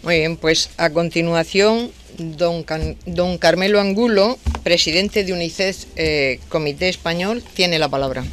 Muy bien, pues a continuación, don Carmelo Angulo, presidente de UNICEF Comité Español, tiene la palabra.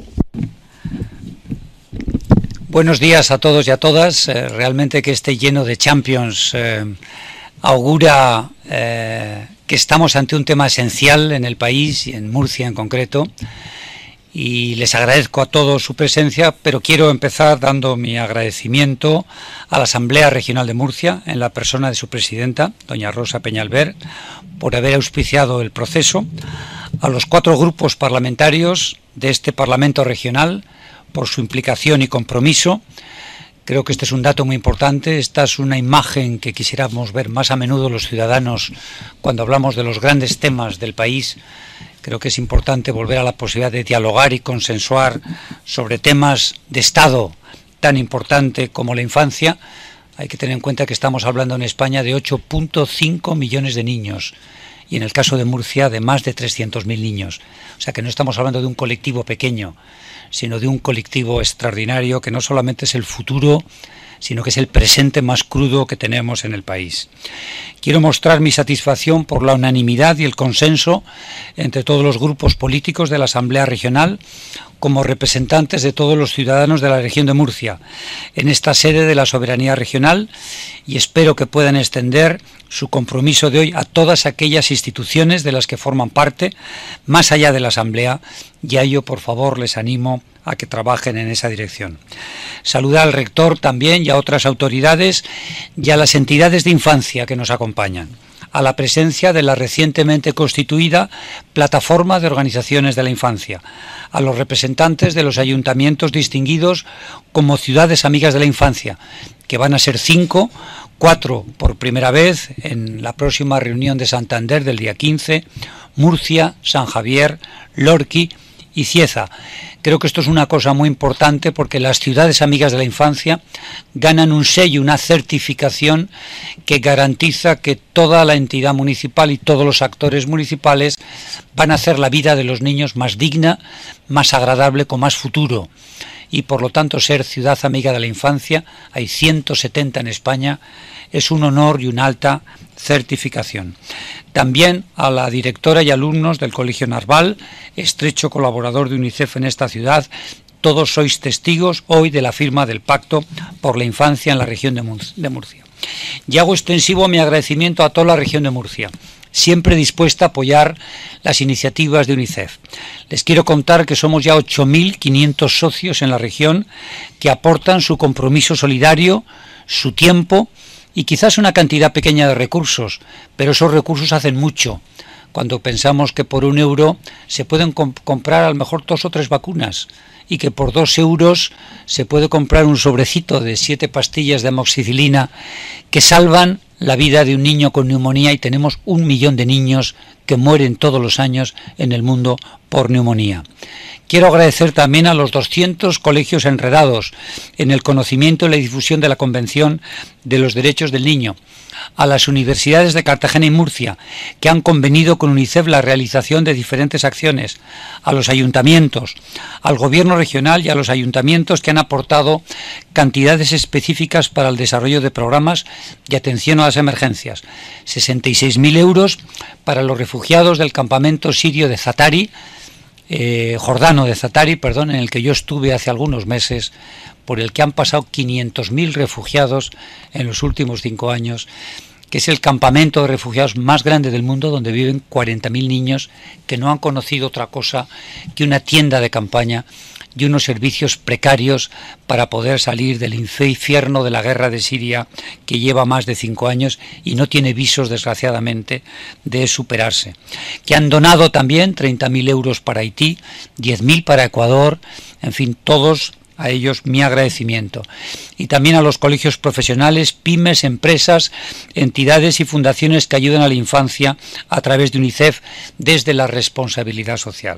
Buenos días a todos y a todas. Realmente que esté lleno de Champions augura que estamos ante un tema esencial en el país y en Murcia en concreto. Y les agradezco a todos su presencia, pero quiero empezar dando mi agradecimiento a la Asamblea Regional de Murcia, en la persona de su presidenta, doña Rosa Peñalver, por haber auspiciado el proceso, a los 4 grupos parlamentarios de este Parlamento Regional, por su implicación y compromiso. Creo que este es un dato muy importante. Esta es una imagen que quisiéramos ver más a menudo los ciudadanos cuando hablamos de los grandes temas del país. Creo que es importante volver a la posibilidad de dialogar y consensuar sobre temas de Estado tan importante como la infancia. Hay que tener en cuenta que estamos hablando en España de 8,5 millones de niños y en el caso de Murcia de más de 300.000 niños. O sea que no estamos hablando de un colectivo pequeño, sino de un colectivo extraordinario que no solamente es el futuro, sino que es el presente más crudo que tenemos en el país. Quiero mostrar mi satisfacción por la unanimidad y el consenso entre todos los grupos políticos de la Asamblea Regional como representantes de todos los ciudadanos de la región de Murcia en esta sede de la soberanía regional, y espero que puedan extender su compromiso de hoy a todas aquellas instituciones de las que forman parte, más allá de la Asamblea, y a ello, por favor, les animo a que trabajen en esa dirección. Saludar al rector también y a otras autoridades y a las entidades de infancia que nos acompañan, a la presencia de la recientemente constituida Plataforma de Organizaciones de la Infancia, a los representantes de los ayuntamientos distinguidos como Ciudades Amigas de la Infancia, que van a ser 5, 4 por primera vez en la próxima reunión de Santander del día 15, Murcia, San Javier, Lorqui y Cieza. Creo que esto es una cosa muy importante porque las Ciudades Amigas de la Infancia ganan un sello, una certificación que garantiza que toda la entidad municipal y todos los actores municipales van a hacer la vida de los niños más digna, más agradable, con más futuro. Y por lo tanto ser Ciudad Amiga de la Infancia, hay 170 en España, es un honor y una alta certificación. También a la directora y alumnos del Colegio Narval, estrecho colaborador de UNICEF en esta ciudad. Todos sois testigos hoy de la firma del Pacto por la Infancia en la región de Murcia. Y hago extensivo mi agradecimiento a toda la región de Murcia, siempre dispuesta a apoyar las iniciativas de UNICEF. Les quiero contar que somos ya 8.500 socios en la región que aportan su compromiso solidario, su tiempo y quizás una cantidad pequeña de recursos, pero esos recursos hacen mucho. Cuando pensamos que por 1 euro se pueden comprar a lo mejor 2 o 3 vacunas y que por 2 euros se puede comprar un sobrecito de 7 pastillas de amoxicilina que salvan la vida de un niño con neumonía, y tenemos 1 millón de niños que mueren todos los años en el mundo por neumonía. Quiero agradecer también a los 200 colegios enredados en el conocimiento y la difusión de la Convención de los Derechos del Niño, a las universidades de Cartagena y Murcia, que han convenido con UNICEF la realización de diferentes acciones, a los ayuntamientos, al gobierno regional y a los ayuntamientos que han aportado cantidades específicas para el desarrollo de programas de atención a las emergencias, 66.000 euros para los refugiados del campamento sirio de Zatari, jordano de Zatari, en el que yo estuve hace algunos meses, por el que han pasado 500.000 refugiados en los últimos 5 años, que es el campamento de refugiados más grande del mundo, donde viven 40.000 niños que no han conocido otra cosa que una tienda de campaña y unos servicios precarios para poder salir del infierno de la guerra de Siria, que lleva más de 5 años y no tiene visos, desgraciadamente, de superarse. Que han donado también 30.000 euros para Haití, 10.000 para Ecuador, en fin, todos a ellos mi agradecimiento. Y también a los colegios profesionales, pymes, empresas, entidades y fundaciones que ayudan a la infancia a través de UNICEF desde la responsabilidad social.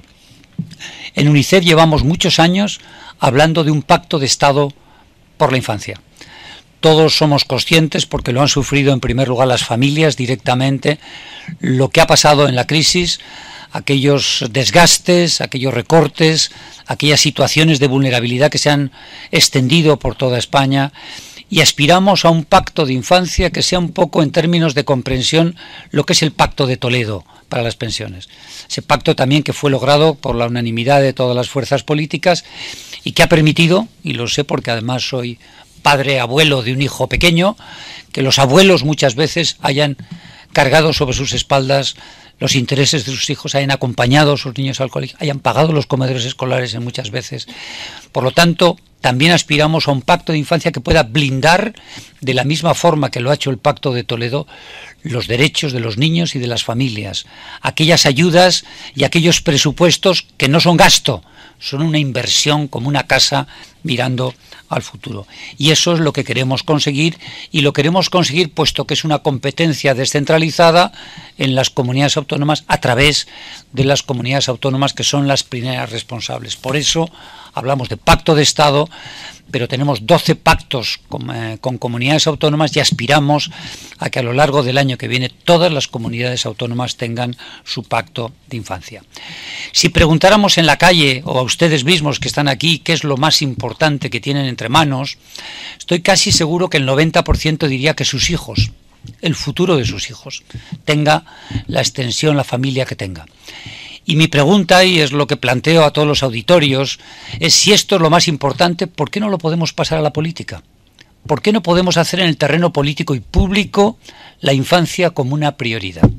En UNICEF llevamos muchos años hablando de un pacto de Estado por la infancia. Todos somos conscientes, porque lo han sufrido en primer lugar las familias directamente, lo que ha pasado en la crisis, aquellos desgastes, aquellos recortes, aquellas situaciones de vulnerabilidad que se han extendido por toda España y aspiramos a un pacto de infancia que sea un poco, en términos de comprensión, lo que es el Pacto de Toledo para las pensiones. Ese pacto también que fue logrado por la unanimidad de todas las fuerzas políticas y que ha permitido, y lo sé porque además soy padre, abuelo de un hijo pequeño, que los abuelos muchas veces hayan cargado sobre sus espaldas los intereses de sus hijos, hayan acompañado a sus niños al colegio, hayan pagado los comedores escolares en muchas veces. Por lo tanto, también aspiramos a un pacto de infancia que pueda blindar, de la misma forma que lo ha hecho el Pacto de Toledo, los derechos de los niños y de las familias, aquellas ayudas y aquellos presupuestos que no son gasto, son una inversión como una casa mirando al futuro. Y eso es lo que queremos conseguir, y lo queremos conseguir puesto que es una competencia descentralizada en las comunidades autónomas, a través de las comunidades autónomas, que son las primeras responsables. Por eso hablamos de pacto de Estado, pero tenemos 12 pactos con comunidades autónomas, y aspiramos a que a lo largo del año que viene todas las comunidades autónomas tengan su pacto de infancia. Si preguntáramos en la calle, o a ustedes mismos que están aquí, qué es lo más importante que tienen entre manos, estoy casi seguro que el 90% diría que sus hijos, el futuro de sus hijos, tenga la extensión, la familia que tenga. Y mi pregunta, y es lo que planteo a todos los auditorios, es: si esto es lo más importante, ¿por qué no lo podemos pasar a la política? ¿Por qué no podemos hacer en el terreno político y público la infancia como una prioridad?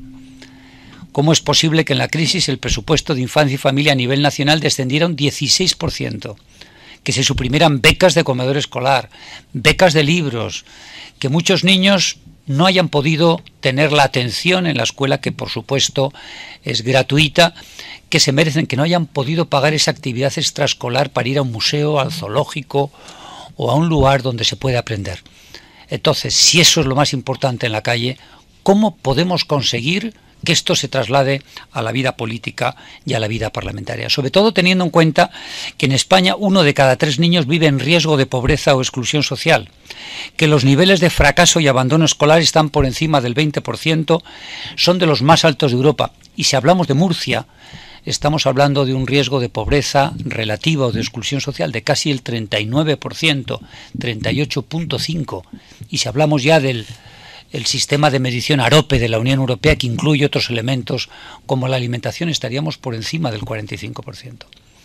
¿Cómo es posible que en la crisis el presupuesto de infancia y familia a nivel nacional descendiera un 16%? Que se suprimieran becas de comedor escolar, becas de libros, que muchos niños no hayan podido tener la atención en la escuela, que por supuesto es gratuita, que se merecen, que no hayan podido pagar esa actividad extraescolar para ir a un museo, al zoológico o a un lugar donde se puede aprender. Entonces, si eso es lo más importante en la calle, ¿cómo podemos conseguir que esto se traslade a la vida política y a la vida parlamentaria? Sobre todo teniendo en cuenta que en España 1 de cada 3 niños vive en riesgo de pobreza o exclusión social, que los niveles de fracaso y abandono escolar están por encima del 20%, son de los más altos de Europa, y si hablamos de Murcia, estamos hablando de un riesgo de pobreza relativa o de exclusión social de casi el 39%, 38.5%, y si hablamos ya del sistema de medición AROPE de la Unión Europea, que incluye otros elementos como la alimentación, estaríamos por encima del 45%.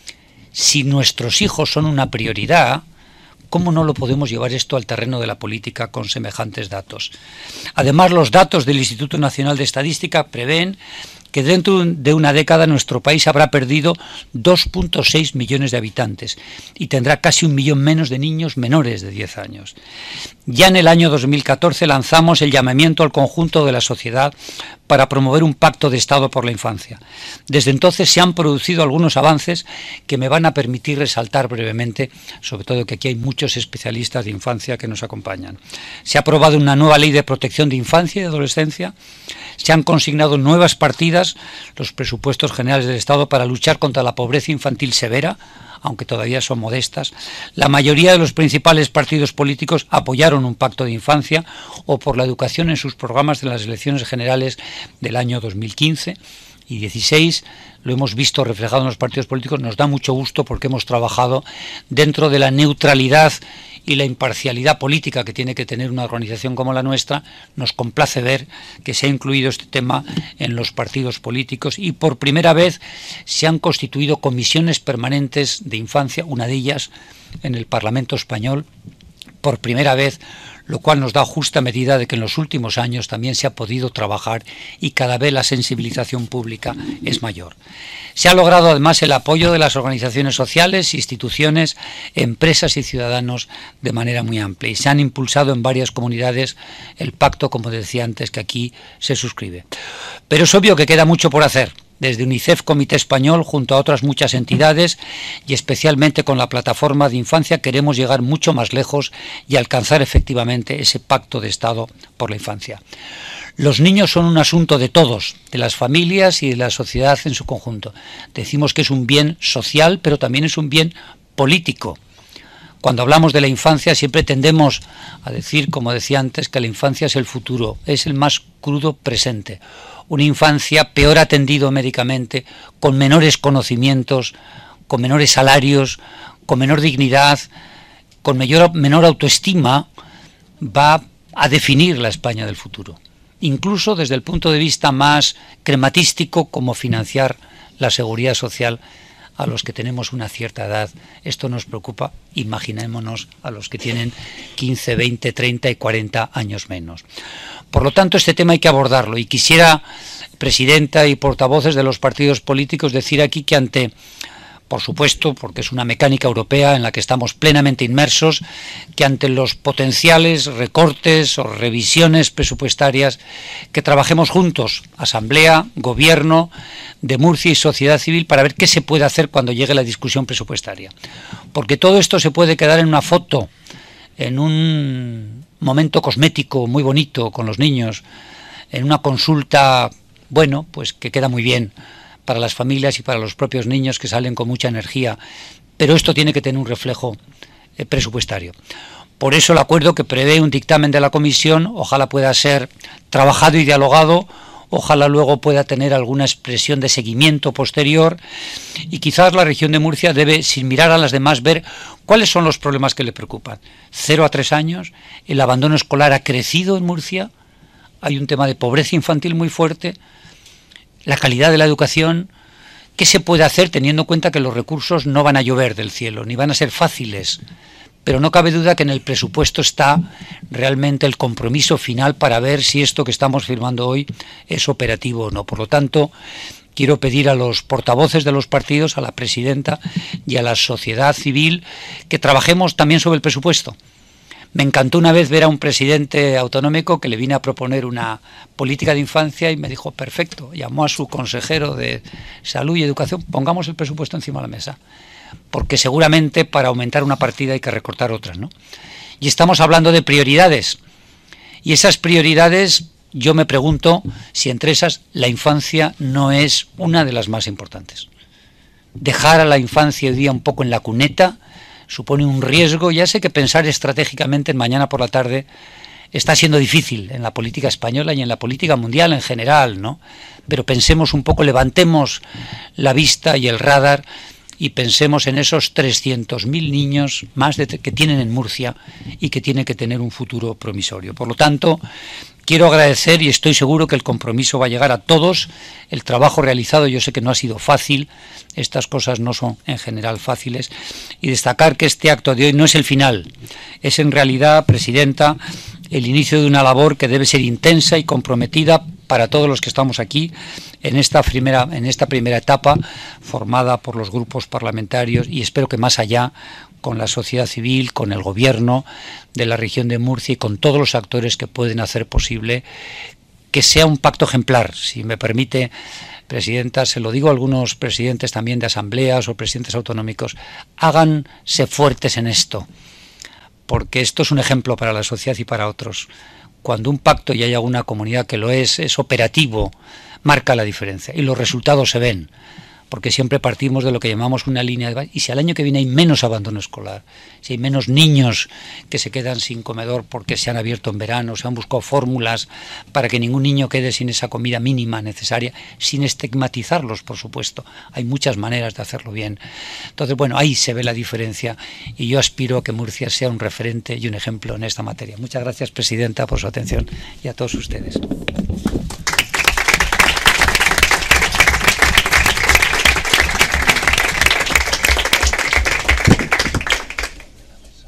Si nuestros hijos son una prioridad, ¿cómo no lo podemos llevar esto al terreno de la política con semejantes datos? Además, los datos del Instituto Nacional de Estadística prevén que dentro de una década nuestro país habrá perdido 2,6 millones de habitantes y tendrá casi 1 millón menos de niños menores de 10 años. Ya en el año 2014 lanzamos el llamamiento al conjunto de la sociedad para promover un pacto de Estado por la infancia. Desde entonces se han producido algunos avances que me van a permitir resaltar brevemente, sobre todo que aquí hay muchos especialistas de infancia que nos acompañan. Se ha aprobado una nueva ley de protección de infancia y adolescencia, se han consignado nuevas partidas, los presupuestos generales del Estado, para luchar contra la pobreza infantil severa, aunque todavía son modestas. La mayoría de los principales partidos políticos apoyaron un pacto de infancia o por la educación en sus programas de las elecciones generales del año 2015 y 2016. Lo hemos visto reflejado en los partidos políticos. Nos da mucho gusto porque hemos trabajado dentro de la neutralidad y la imparcialidad política que tiene que tener una organización como la nuestra. Nos complace ver que se ha incluido este tema en los partidos políticos, y por primera vez se han constituido comisiones permanentes de infancia, una de ellas en el Parlamento español, por primera vez, lo cual nos da justa medida de que en los últimos años también se ha podido trabajar y cada vez la sensibilización pública es mayor. Se ha logrado además el apoyo de las organizaciones sociales, instituciones, empresas y ciudadanos de manera muy amplia, y se han impulsado en varias comunidades el pacto, como decía antes, que aquí se suscribe. Pero es obvio que queda mucho por hacer. Desde UNICEF Comité Español, junto a otras muchas entidades y especialmente con la Plataforma de Infancia, queremos llegar mucho más lejos y alcanzar efectivamente ese pacto de Estado por la infancia. Los niños son un asunto de todos, de las familias y de la sociedad en su conjunto. Decimos que es un bien social, pero también es un bien político. Cuando hablamos de la infancia siempre tendemos a decir, como decía antes, que la infancia es el futuro, es el más crudo presente. Una infancia peor atendido médicamente, con menores conocimientos, con menores salarios, con menor dignidad, con menor autoestima, va a definir la España del futuro, incluso desde el punto de vista más crematístico, como financiar la seguridad social a los que tenemos una cierta edad. Esto nos preocupa, imaginémonos a los que tienen 15, 20, 30 y 40 años menos. Por lo tanto, este tema hay que abordarlo, y quisiera, presidenta y portavoces de los partidos políticos, decir aquí que ante, por supuesto, porque es una mecánica europea en la que estamos plenamente inmersos, que ante los potenciales recortes o revisiones presupuestarias, que trabajemos juntos, Asamblea, Gobierno de Murcia y sociedad civil, para ver qué se puede hacer cuando llegue la discusión presupuestaria. Porque todo esto se puede quedar en una foto, en un momento cosmético muy bonito con los niños, en una consulta, bueno, pues que queda muy bien para las familias y para los propios niños, que salen con mucha energía, pero esto tiene que tener un reflejo presupuestario. Por eso el acuerdo que prevé un dictamen de la Comisión, ojalá pueda ser trabajado y dialogado, ojalá luego pueda tener alguna expresión de seguimiento posterior, y quizás la región de Murcia debe, sin mirar a las demás, ver cuáles son los problemas que le preocupan. 0 a 3 años, el abandono escolar ha crecido en Murcia, hay un tema de pobreza infantil muy fuerte, la calidad de la educación. ¿Qué se puede hacer teniendo en cuenta que los recursos no van a llover del cielo, ni van a ser fáciles? Pero no cabe duda que en el presupuesto está realmente el compromiso final para ver si esto que estamos firmando hoy es operativo o no. Por lo tanto, quiero pedir a los portavoces de los partidos, a la presidenta y a la sociedad civil, que trabajemos también sobre el presupuesto. Me encantó una vez ver a un presidente autonómico que le vine a proponer una política de infancia y me dijo, perfecto, llamó a su consejero de Salud y Educación, pongamos el presupuesto encima de la mesa, porque seguramente para aumentar una partida hay que recortar otras, ¿no? Y estamos hablando de prioridades, y esas prioridades, yo me pregunto si entre esas la infancia no es una de las más importantes. Dejar a la infancia hoy día un poco en la cuneta supone un riesgo. Ya sé que pensar estratégicamente en mañana por la tarde está siendo difícil en la política española y en la política mundial en general, ¿no? Pero pensemos un poco, levantemos la vista y el radar y pensemos en esos 300.000 niños más que tienen en Murcia y que tienen que tener un futuro promisorio. Por lo tanto, quiero agradecer, y estoy seguro que el compromiso va a llegar a todos, el trabajo realizado. Yo sé que no ha sido fácil, estas cosas no son en general fáciles, y destacar que este acto de hoy no es el final, es en realidad, presidenta, el inicio de una labor que debe ser intensa y comprometida para todos los que estamos aquí en esta primera etapa, formada por los grupos parlamentarios, y espero que más allá, con la sociedad civil, con el gobierno de la región de Murcia y con todos los actores que pueden hacer posible que sea un pacto ejemplar. Si me permite, presidenta, se lo digo a algunos presidentes también de asambleas o presidentes autonómicos, háganse fuertes en esto, porque esto es un ejemplo para la sociedad y para otros. Cuando un pacto, y hay alguna comunidad que lo es operativo, marca la diferencia y los resultados se ven, porque siempre partimos de lo que llamamos una línea de base. Y si al año que viene hay menos abandono escolar, si hay menos niños que se quedan sin comedor porque se han abierto en verano, se han buscado fórmulas para que ningún niño quede sin esa comida mínima necesaria, sin estigmatizarlos, por supuesto, hay muchas maneras de hacerlo bien. Entonces, bueno, ahí se ve la diferencia, y yo aspiro a que Murcia sea un referente y un ejemplo en esta materia. Muchas gracias, presidenta, por su atención, y a todos ustedes.